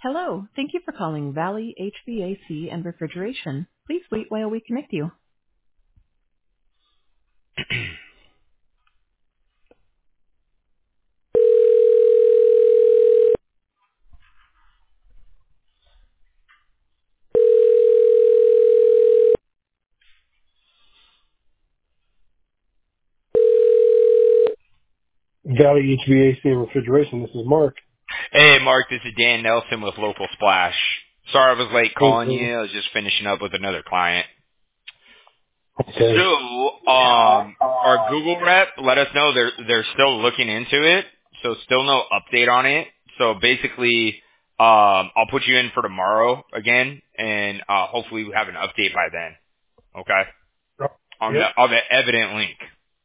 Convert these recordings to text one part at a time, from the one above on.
Hello. Thank you for calling Valley HVAC and Refrigeration. Please wait while we connect you. Valley HVAC and Refrigeration. This is Mark. Hey, Mark, this is Dan Nelson with Local Splash. Sorry I was late Hey, calling Dan. you. I was just finishing up with another client. Okay. So, our Google rep let us know they're still looking into it, so still no update on it. So basically, I'll put you in for tomorrow again, and hopefully we have an update by then. Okay, Yep. on the evident link.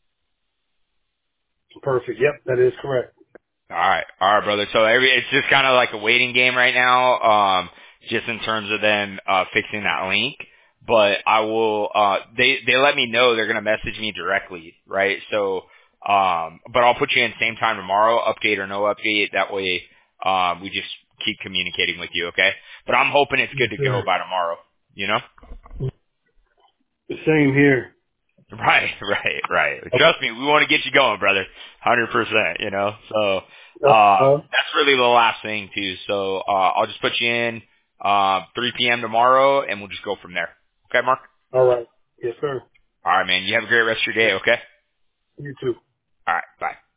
Perfect. Yep, that is correct. All right, brother. So it's just kind of like a waiting game right now, just in terms of them fixing that link. But I will. They let me know they're gonna message me directly, right? So, but I'll put you in same time tomorrow, update or no update. That way, we just keep communicating with you, okay? But I'm hoping it's Yes, good to go sir. by tomorrow. You know? The same here. Right. Trust me, we want to get you going, brother. 100%, you know? So, Uh-huh. that's really the last thing too. So, I'll just put you in, 3 p.m. tomorrow and we'll just go from there. Okay, Mark? All right. Yes, sir. Alright, man. You have a great rest of your day, okay? You too. Alright, bye.